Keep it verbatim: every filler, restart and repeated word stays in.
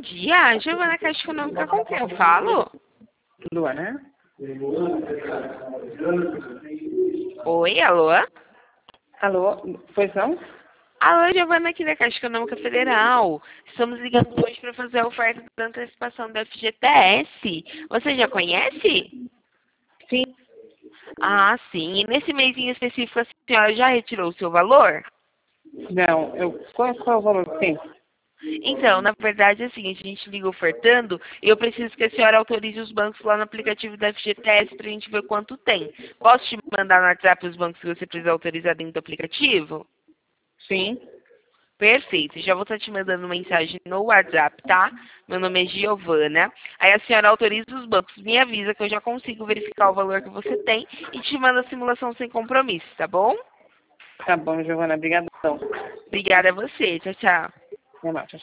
dia, Giovana Caixa Econômica, com quem eu falo? Luana? Oi, alô? Alô? Pois não? Alô, Giovana aqui da Caixa Econômica Federal. Estamos ligando hoje para fazer a oferta da antecipação do F G T S. Você já conhece? Sim. Ah, sim. E nesse mêsinho específico a senhora já retirou o seu valor? Não, eu, qual, qual é o valor que tem? Então, na verdade, é o seguinte, a gente liga ofertando e eu preciso que a senhora autorize os bancos lá no aplicativo da F G T S para a gente ver quanto tem. Posso te mandar no WhatsApp os bancos que você precisa autorizar dentro do aplicativo? Sim. Perfeito, já vou estar te mandando mensagem no WhatsApp, tá? Meu nome é Giovana. Aí a senhora autoriza os bancos, me avisa que eu já consigo verificar o valor que você tem e te manda a simulação sem compromisso, tá bom? Tá bom, Giovana, obrigadão. Obrigada a você, tchau, tchau. Até mais.